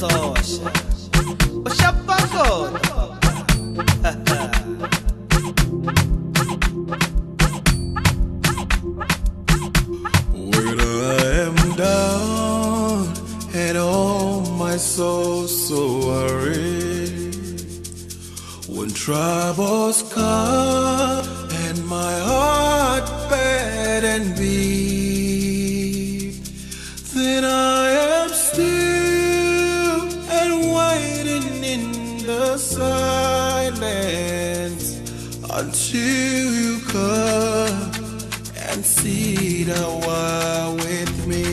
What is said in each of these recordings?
sosha ushapakona. When I am down and all my soul so worried, when troubles come and my heart bad and beat, then I am still and waiting in the silence until you come and sit a while with me.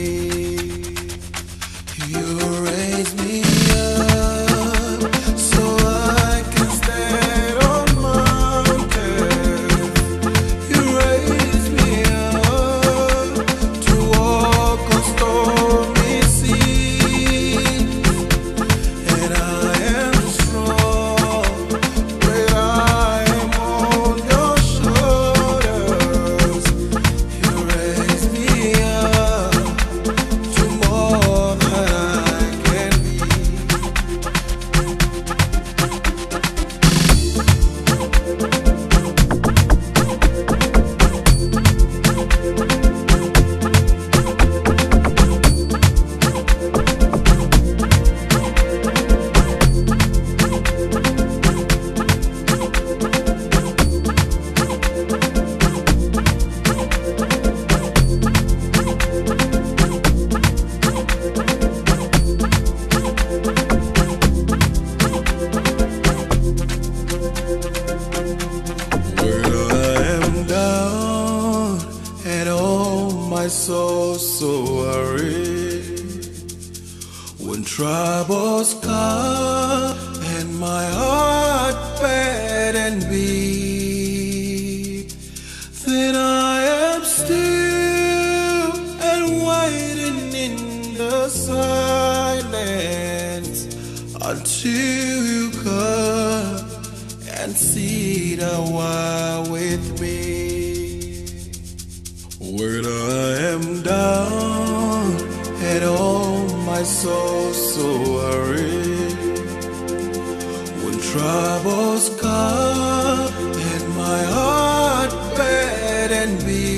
You raise me up so I can stand on mountains. You raise me up to walk on stormy seas, and I am strong when I am on your shoulders. You raise me up to more than I can be. When I am down and all my soul so worried, when troubles come and my heart bad and beat, then I am still and waiting in the silence until you come and sit a while with me. When I am down and all my soul so worried, when troubles come and my heart bad and beat,